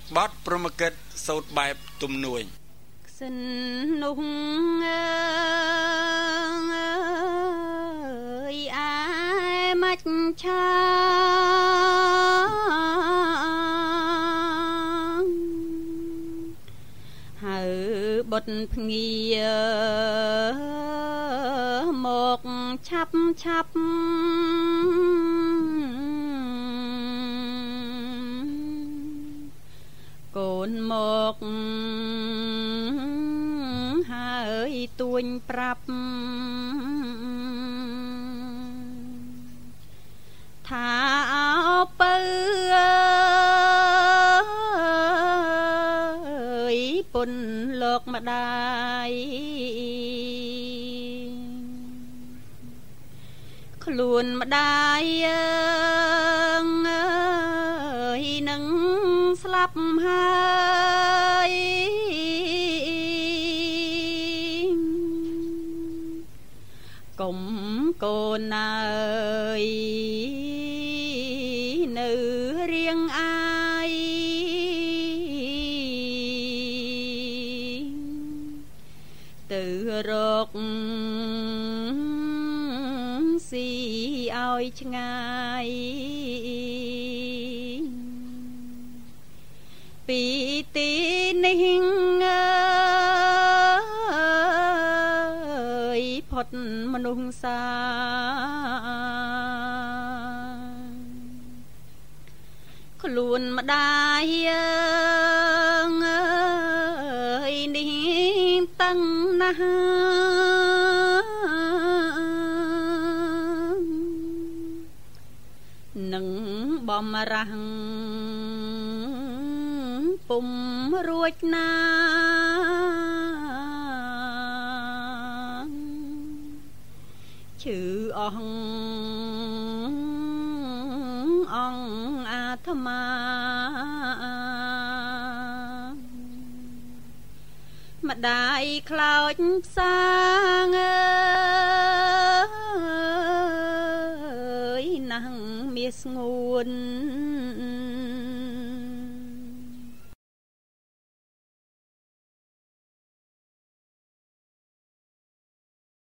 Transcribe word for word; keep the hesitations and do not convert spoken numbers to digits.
បទព្រហ្មកិច្ចសូត្របែបទំនួញសិននោះអើយអាយមាច់ឆាហើយបុតភ្ងាមកឆាប់ឆាប់កូនមកហើយទួញប្រាប់ថាអោពៅអើយពុនលោកម្ដាយខ្លួនម្ដាយអើយនឹងស្លាប់ហើយកុំកូនអើយនៅរៀងអាយទៅរកស៊ីឲ្យឆ្ងាយពីទីនេះអើយផុតមនុស្សសាខ្លួនម្ដាយអើយនេះតាំងណាស់នឹងបំរាំងពុំរួចណាឈឺអស់អង្គអាត្មាម្ដាយខ្លោចផ្សាងអើយណាស់មាសស្ងួន